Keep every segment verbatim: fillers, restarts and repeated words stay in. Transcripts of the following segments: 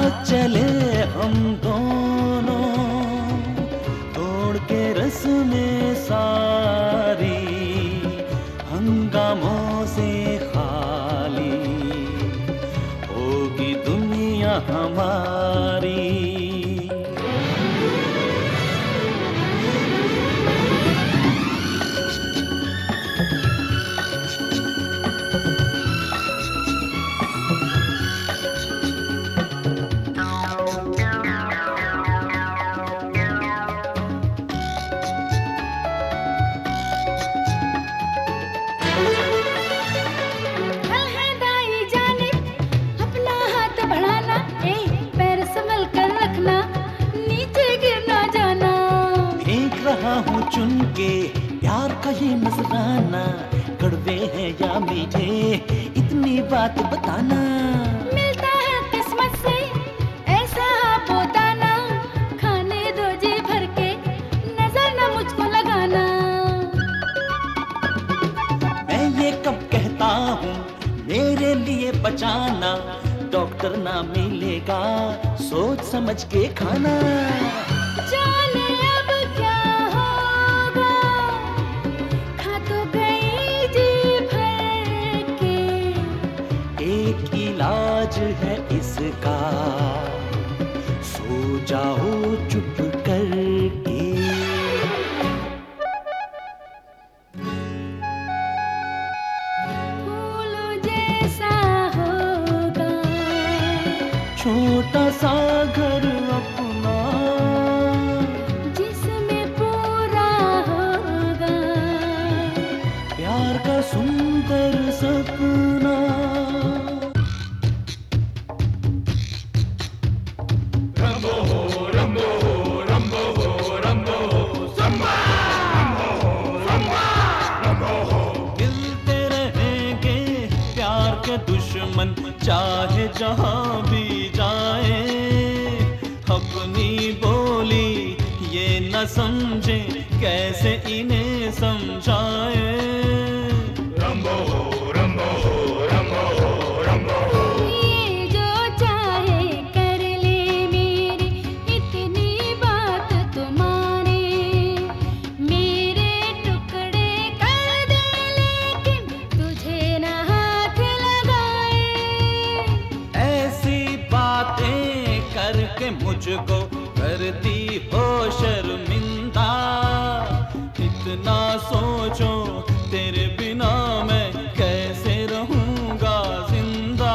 चले हम दोनों तोड़ के रस्में सारी, हंगामों से खाली होगी दुनिया हमारी। हूँ चुन के प्यार का ये नजराना, कड़वे हैं या मीठे इतनी बात बताना। मिलता है किस्मत से ऐसा पोताना, खाने दो जी भर के नजर न मुझको लगाना। मैं ये कब कहता हूँ मेरे लिए बचाना, डॉक्टर ना मिलेगा सोच समझ के खाना। जाने अब क्या होगा, खा तो गई जी भर के। एक इलाज है इसका, सो जाओ चुप करके। फूल जैसा होगा छोटा सा घर अपना, जिसमें पूरा होगा प्यार का सुंदर सपना। रंबो हो रंबो हो रंबो हो रंबो हो संबा, रंबो हो संबा, रंबो हो। मिलते रहेंगे प्यार के दुश्मन चाहे जहां भी जाए, अपनी बोली ये न समझे कैसे इन्हें समझाए। रंबो हो रंबो हो रंबो हो रंबो हो। ये जो चाहे कर ले मेरी, इतनी बात तो माने। मेरे टुकड़े कर दे लेकिन तुझे ना हाथ लगाए। ऐसी बातें करके मुझको करती हो शर्मिंदा, इतना सोचो तेरे बिना मैं कैसे रहूंगा जिंदा।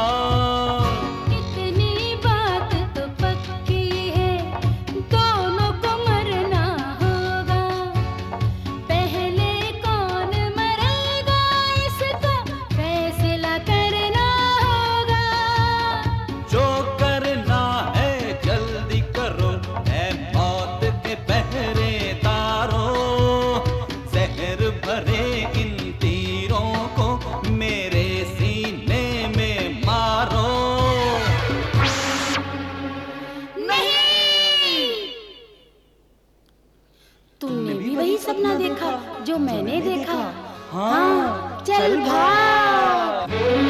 इतनी बात तो पक्की है, दोनों को मरना होगा। पहले कौन मरेगा इसका फैसला करना होगा। जो करना है जल्दी करो ऐ मौत के पहरेदारों, जहर भरे इन तीरों को मेरे सीने में मारो। नहीं, तुमने भी वही सपना देखा जो मैंने देखा। हाँ, चल भाग।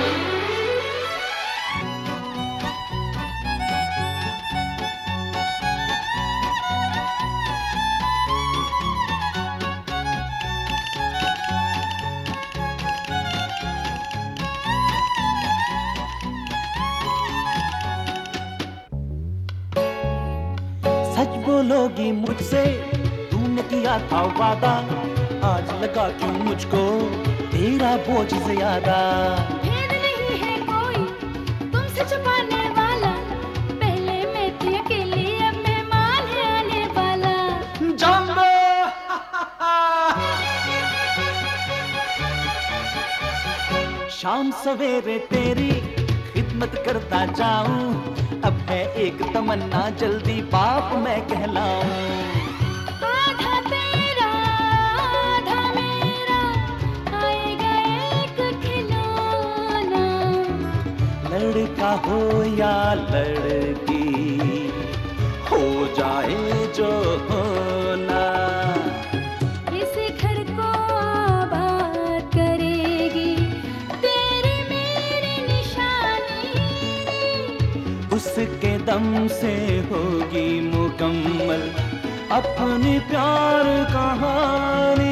सच बोलोगी मुझसे तूने किया था वादा, आज लगा क्यों मुझको तेरा बोझ ज्यादा। भेद नहीं है कोई तुमसे छुपाने वाला, पहले मैं थी अकेली अब मेहमान है आने वाला। जंबो शाम सवेरे तेरी खिदमत करता जाऊं, अब है एक तमन्ना जल्दी बाप मैं कहलाऊं। आधा तेरा आधा मेरा, आएगा एक खिलौना। लड़का हो या लड़की हो जाए जो होना, इस घर को आबाद करेगी तेरी मेरी निशानी। उसके दम से होगी मुकम्मल अपनी प्यार कहानी।